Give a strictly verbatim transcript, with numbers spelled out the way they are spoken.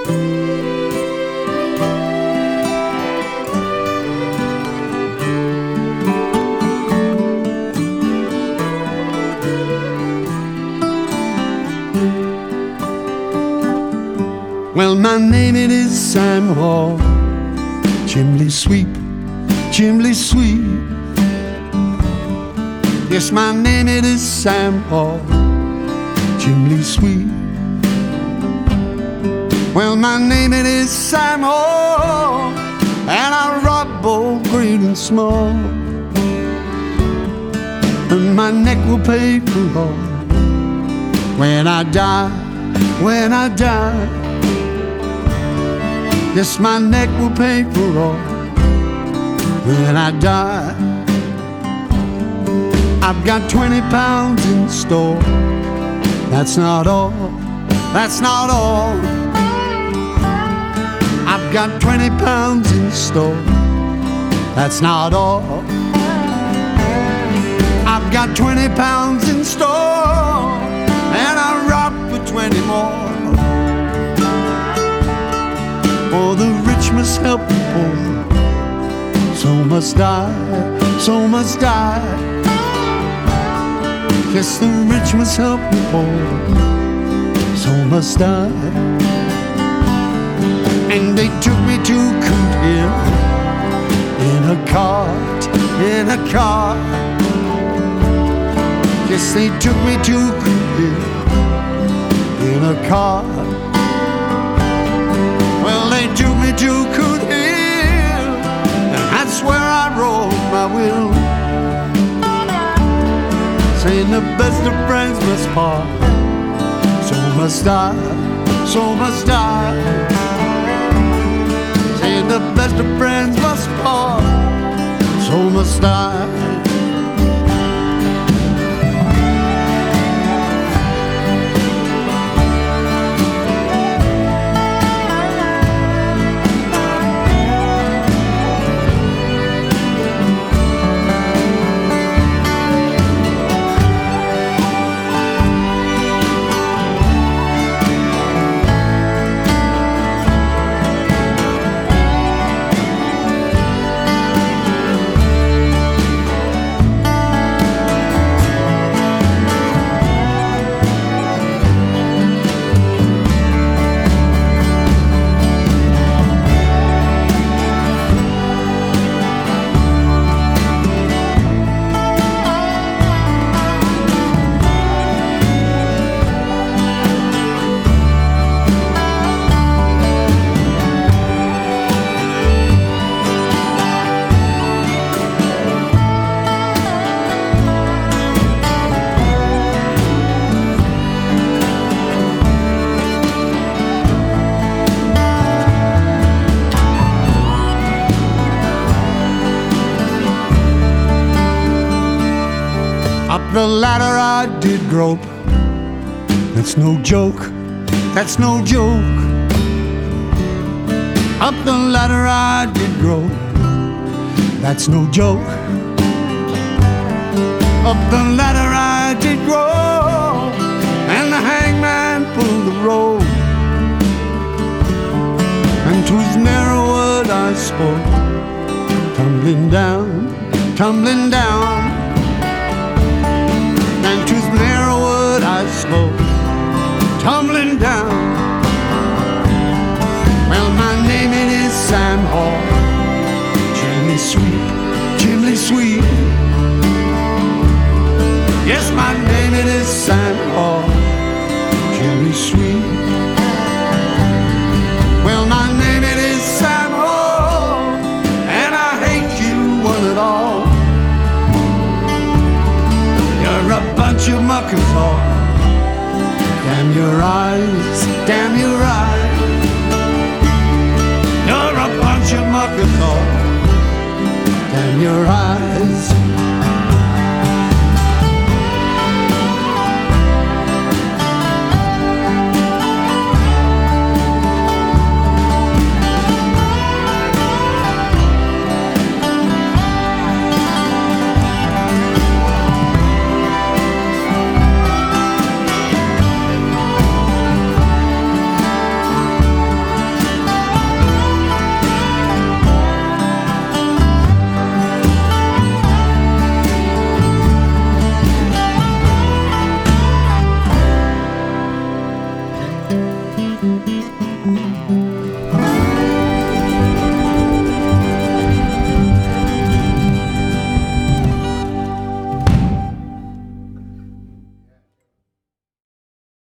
Well, my name it is Sam Hall, chimney sweep, chimney sweep. Yes, my name it is Sam Hall, chimney sweep. Well, my name it is Sam Hall, and I rob both great and small. And my neck will pay for all when I die, when I die. Yes, my neck will pay for all when I die. I've got twenty pounds in store. That's not all, that's not all. I've got twenty pounds in store. That's not all. I've got twenty pounds in store, and I rob for twenty more. For the rich must help the poor, so must I, so must I. Yes, the rich must help the poor, so must I. And they took me to Coot Hill in a cart, in a cart. Yes, they took me to Coot Hill in a cart. Well, they took me to Coot Hill, and that's where I wrote my will, saying the best of friends must part, so must I, so must I. Saying the best of friends must part, so must I. Up the ladder I did grope. That's no joke, that's no joke. Up the ladder I did grope. That's no joke. Up the ladder I did grow, and the hangman pulled the rope. And 'twas narrow word I spoke, tumbling down, tumbling down. And 'twas narrow word I spoke, tumbling down. Well, my name it is Sam Hall, chimney sweep, chimney sweep. Yes, my name it is Sam Hall, chimney sweep. Well, my name it is Sam Hall, and I hate you one and all. You're a bunch of muckers all. Damn your eyes, damn your eyes. You're a bunch of muckers all. Damn your eyes.